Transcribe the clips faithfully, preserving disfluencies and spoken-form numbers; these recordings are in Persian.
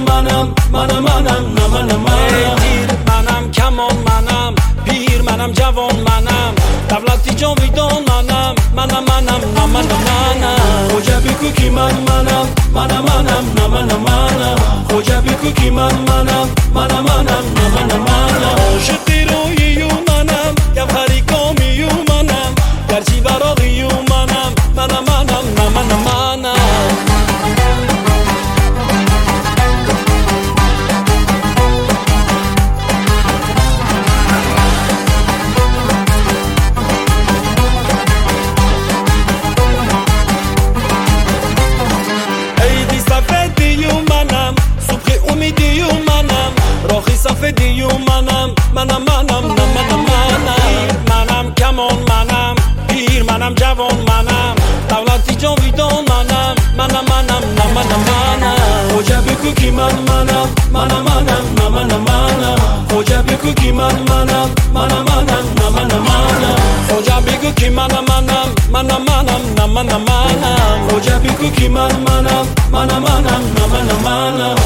منم منم منم نه منم منم دیر منم کمان منم پیر منم جوان منم دولتی جاویدان منم منم منم نه منم منم خوجبی کو کی من منم منم منم نه منم منم خوجبی کو کی من منم منم منم نه منم منم عاشقی رویو منم گوهری کامیو منم گرچی براقیو منم منم منم نه منم منم دیو منم منم منم نه منم منم منم کمان منم پیر منم جوان منم دولتی جاویدان منم منم منم نه منم منم خوجبی کو کی من منم منم منم نه منم منم خوجبی کو کی من منم منم منم نه منم منم خوجبی کو کی منم منم منم منم نه منم منم خوجبی کو کی من منم منم منم نه منم منم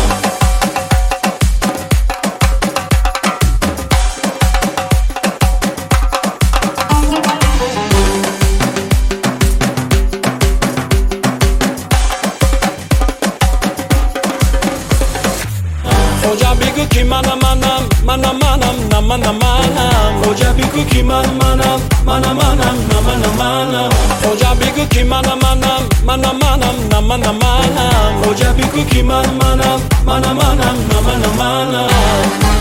خوجبی کو کی منم منم منم منم نه منم منم خوجبی کو کی من منم منم منم نه منم منم خوجبی کو کی منم منم منم منم نه منم منم خوجبی کو کی من منم منم منم نه منم منم